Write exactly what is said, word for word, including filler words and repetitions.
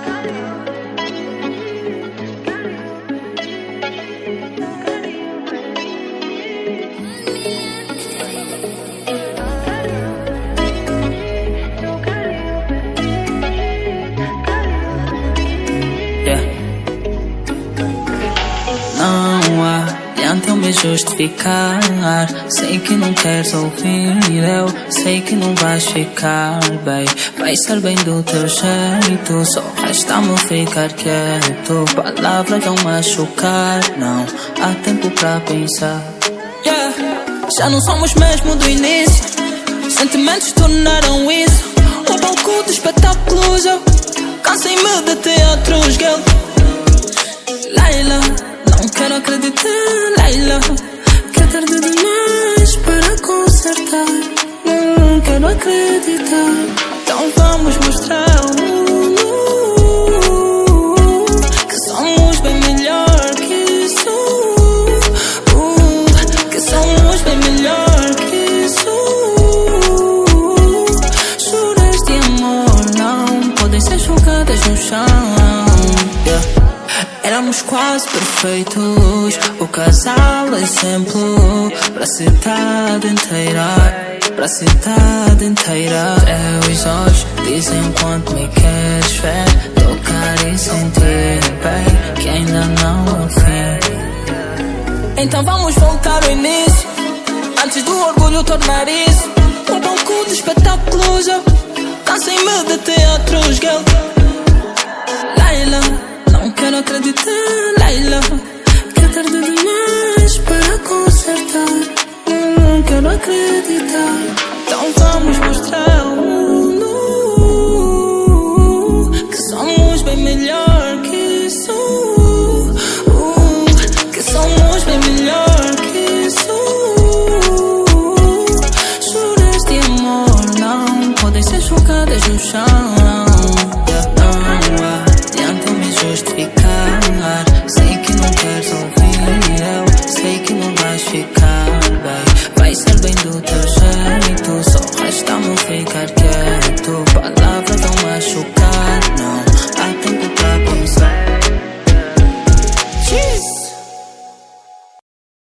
Não adianta eu me justificar. Sei que não queres ouvir, eu sei que não vais ficar bem. Vai ser bem do teu jeito, só resta-me ficar quieto. Palavras vão machucar, não há tempo pra pensar. Yeah. Já não somos mesmo do início, sentimentos tornaram isso um palco de espetáculos. Eu cansei-me de teatros, girl. Laila, não quero acreditar, Laila, que é tarde demais para consertar. Não quero acreditar, então vamos mostrar ao mundo que somos bem melhor que isso, uh, que somos bem melhor que isso. Juras de amor não podem ser jogadas no chão. Yeah. Éramos quase perfeitos, o casal exemplo pra cidade inteira, pra cidade inteira. Teus olhos dizem quanto me queres ver, tocar e sentir bem, que ainda não é o fim. Então vamos voltar ao início, antes do orgulho tornar isso um palco de espetáculos. Eu cansei-me de teatros, girl. Laila, não quero acreditar, Laila, que é tarde demais para consertar. Não quero acreditar, então vamos mostrar ao mundo que somos bem melhor que isso, uh, que somos bem melhor que isso. Juras de amor não podem ser jogadas no chão. Yeah, não adianta me justificar.